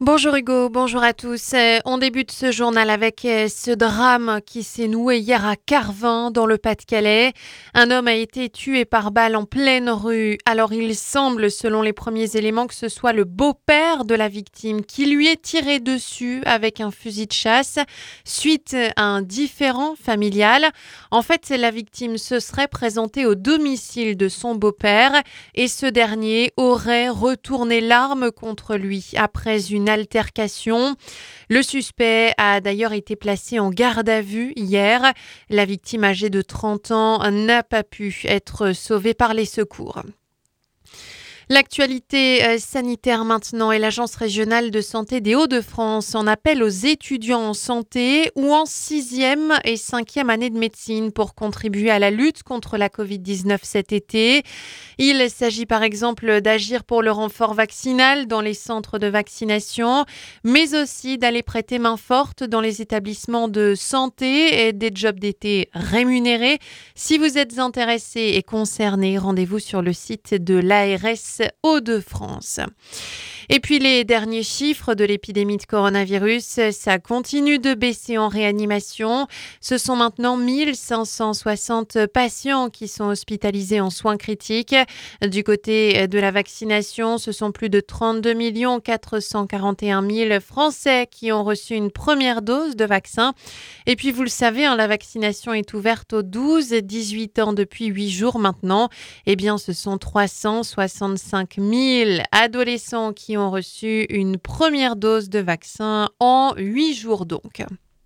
Bonjour Hugo, bonjour à tous. On débute ce journal avec ce drame qui s'est noué hier à Carvin dans le Pas-de-Calais. Un homme a été tué par balle en pleine rue. Alors il semble, selon les premiers éléments, que ce soit le beau-père de la victime qui lui est tiré dessus avec un fusil de chasse suite à un différend familial. En fait, la victime se serait présentée au domicile de son beau-père et ce dernier aurait retourné l'arme contre lui après une altercation. Le suspect a d'ailleurs été placé en garde à vue hier. La victime âgée de 30 ans n'a pas pu être sauvée par les secours. L'actualité sanitaire maintenant et l'Agence régionale de santé des Hauts-de-France en appelle aux étudiants en santé ou en 6e et 5e année de médecine pour contribuer à la lutte contre la Covid-19 cet été. Il s'agit par exemple d'agir pour le renfort vaccinal dans les centres de vaccination, mais aussi d'aller prêter main forte dans les établissements de santé et des jobs d'été rémunérés. Si vous êtes intéressé et concerné, rendez-vous sur le site de l'ARS Hauts-de-France. Et puis les derniers chiffres de l'épidémie de coronavirus, ça continue de baisser en réanimation. Ce sont maintenant 1560 patients qui sont hospitalisés en soins critiques. Du côté de la vaccination, ce sont plus de 32 441 000 Français qui ont reçu une première dose de vaccin. Et puis vous le savez, la vaccination est ouverte aux 12-18 ans depuis 8 jours maintenant. Eh bien, ce sont 365 000 adolescents qui ont reçu une première dose de vaccin en 8 jours donc.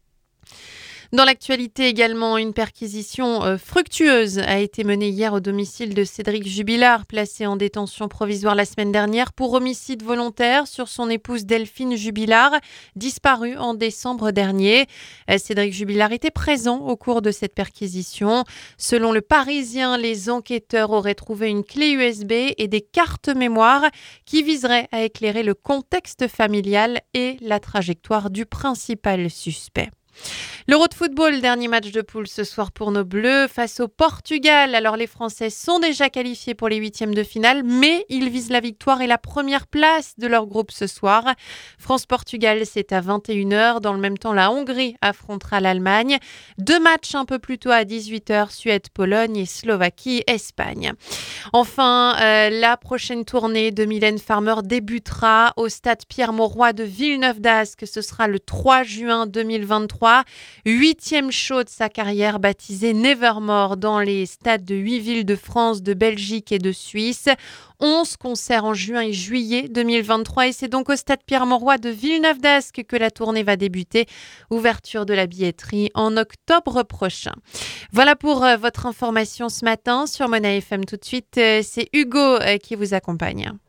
Dans l'actualité également, une perquisition fructueuse a été menée hier au domicile de Cédric Jubilard, placé en détention provisoire la semaine dernière pour homicide volontaire sur son épouse Delphine Jubilard, disparue en décembre dernier. Cédric Jubilard était présent au cours de cette perquisition. Selon le Parisien, les enquêteurs auraient trouvé une clé USB et des cartes mémoire qui viseraient à éclairer le contexte familial et la trajectoire du principal suspect. L'Euro de football, dernier match de poule ce soir pour nos Bleus face au Portugal. Alors les Français sont déjà qualifiés pour les huitièmes de finale, mais ils visent la victoire et la première place de leur groupe ce soir. France-Portugal, c'est à 21h. Dans le même temps, la Hongrie affrontera l'Allemagne. 2 matchs un peu plus tôt à 18h, Suède-Pologne et Slovaquie-Espagne. Enfin, la prochaine tournée de Mylène Farmer débutera au stade Pierre-Mauroy de Villeneuve-d'Ascq. Ce sera le 3 juin 2023. 8e show de sa carrière baptisé Nevermore dans les stades de 8 villes de France, de Belgique et de Suisse. 11 concerts en juin et juillet 2023 et c'est donc au stade Pierre-Mauroy de Villeneuve-d'Ascq que la tournée va débuter. Ouverture de la billetterie en octobre prochain. Voilà pour votre information ce matin sur Mona FM. Tout de suite, c'est Hugo qui vous accompagne.